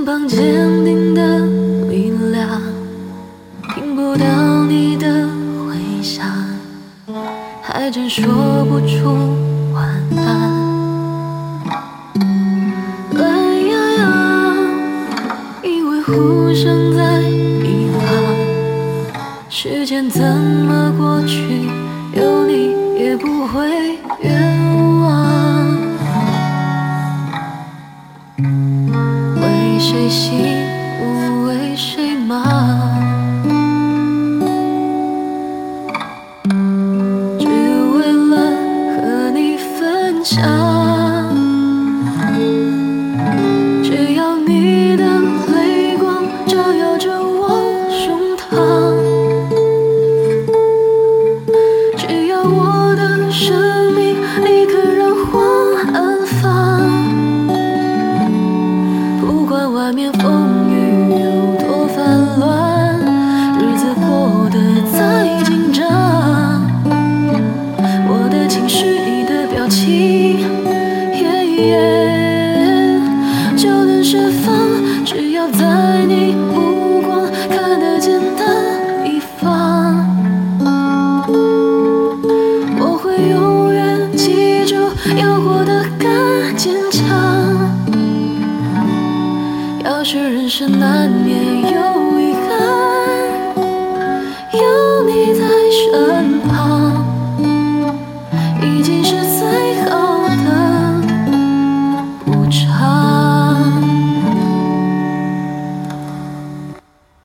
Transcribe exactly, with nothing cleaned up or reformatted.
肩膀坚定的力量，听不到你的回响，还真说不出晚安。懒洋洋，以为互相在一旁，时间怎么过去，有你也不会冤枉。为谁辛苦为谁忙，只为了和你分享。